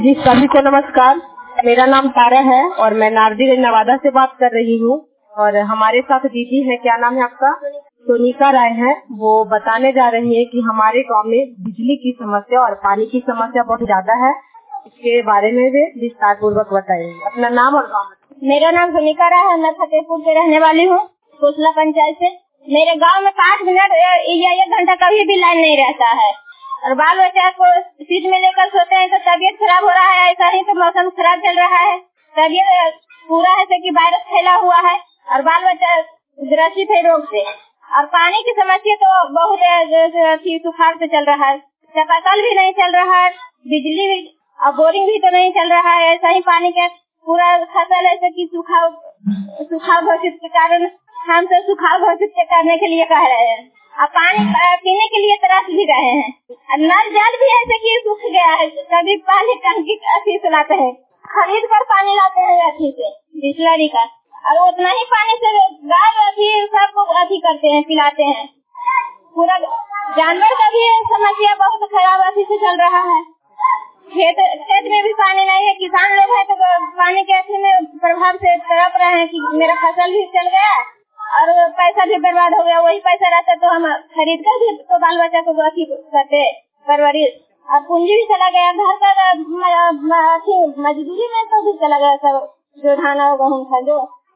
जी सभी को नमस्कार। मेरा नाम तारा है और मैं नारदीगंज नवादा से बात कर रही हूँ। और हमारे साथ दीदी है, क्या नाम है आपका? सोनिका राय है। वो बताने जा रही है कि हमारे गांव में बिजली की समस्या और पानी की समस्या बहुत ज्यादा है। इसके बारे में वे विस्तार पूर्वक बताएंगे। अपना नाम और गाँव। मेरा नाम सोनिका राय है। मैं फतेहपुर के रहने वाली हूँ, कोसला पंचायत से। मेरे गांव में 5 मिनट या 1 घंटा कभी भी लाइन नहीं रहता है और बाल बच्चा को सीट में लेकर सोते हैं तो तबीयत खराब हो रहा है। ऐसा ही तो मौसम खराब चल रहा है, तबीयत पूरा है कि वायरस फैला हुआ है और बाल बच्चा ग्रसित है रोग से। और पानी की समस्या तो बहुत सुखाड़ से चल रहा है, चापाकल भी नहीं चल रहा है, बिजली भी और बोरिंग भी तो नहीं चल रहा है। ऐसा ही पानी का पूरा फसल ऐसे की सुखाव घोषित के कारण हम तो सुखाव घोषित करने के लिए कह रहे हैं। अब पानी पीने के लिए तरस भी रहे हैं। नल जल भी ऐसे कि सूख गया है। कभी पानी टंकी अथी से लाते हैं, खरीद कर पानी लाते हैं अथी से, बिस्लरी का, और उतना ही पानी से गाय अथी सबको अथी करते हैं, पिलाते हैं। पूरा जानवर का भी समस्या बहुत खराब अथी से चल रहा है। खेत में भी पानी नहीं है। किसान लोग हैं तो पानी के अथी में प्रभाव से तड़प रहे हैं कि मेरा फसल भी चल गया और पैसा भी बर्बाद हो गया। वही पैसा रहता तो हम खरीद कर भी तो बाल बच्चा को अथी करते परवरिश, और पूंजी भी चला गया घर का मजदूरी में तो भी चला गया सब, जो धान और गेहूँ था जो